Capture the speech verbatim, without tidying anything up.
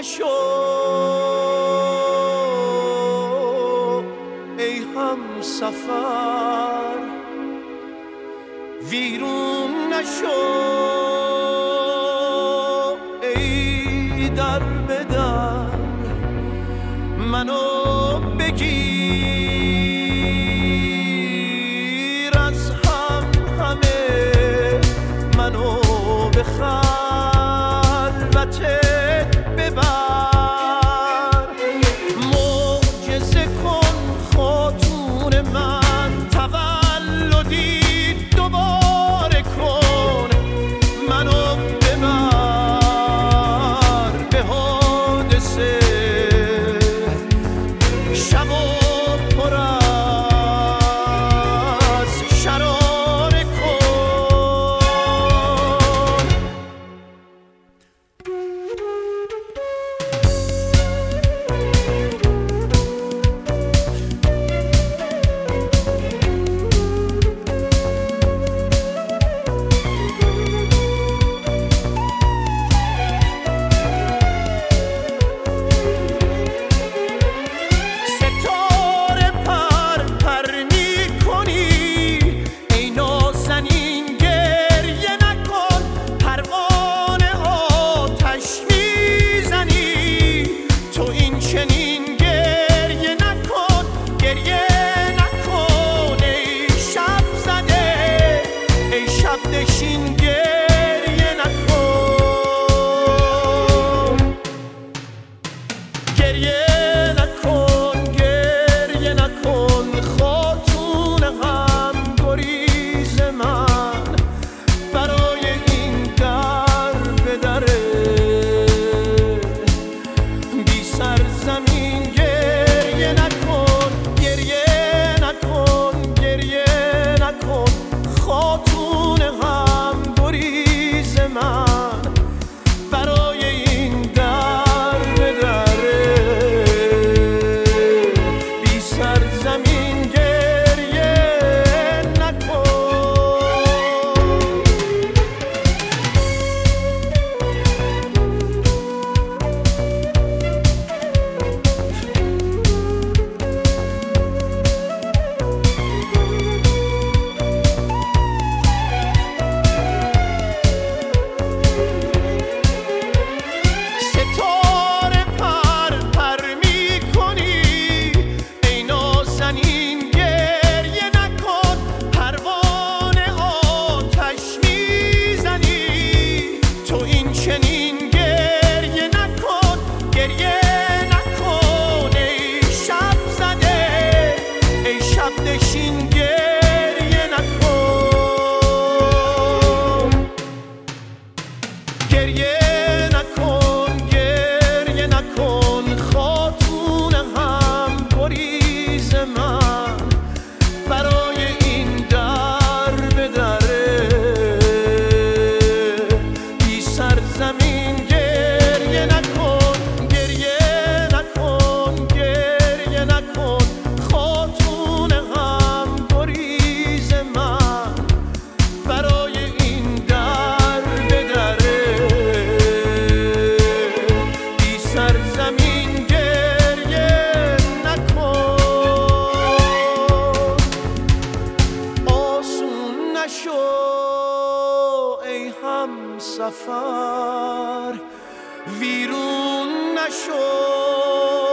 نشو ای همسفر، ویرون نشو ای در به در، منو بگیر از هم همه، منو به خلوتت ببر، معجزه کن خاتون من، تولدی دوباره کن، منو ببر به حادثه، شب و پر از شراره کن. ستاره پر پر می‌کنی ای نازنین، گریه نکن، پروانه آتش میزنی تو این چنین، گریه نکن گریه نکن ای شب زده، ای شب نشین، گریه نکن، گریه نکن، گریه نکن، خاتون غم گریز من، برای این در به دره بی سرزمین، گریه نکن، گریه نکن، گریه نکن، خاتون غم گریز من، برای این در به دره بی سرزمین، گریه نکن. ستاره پر پر می‌کنی ای نازنین، گریه نکن، پروانه آتش میزنی تو این چنین، گریه نکن، گریه نکن ای شب زده، ای شب نشین، گریه نکن، گریه نکن، گریه نکن، خاتون غم گریز من، برای این در به دره بی سرزمین، گریه نکن، گریه نکن، گریه نکن، خاتون غم گریز من، برای این در به دره بی سرزمین، گریه نکن. آسون نشو ای همسفر، ویرون نشو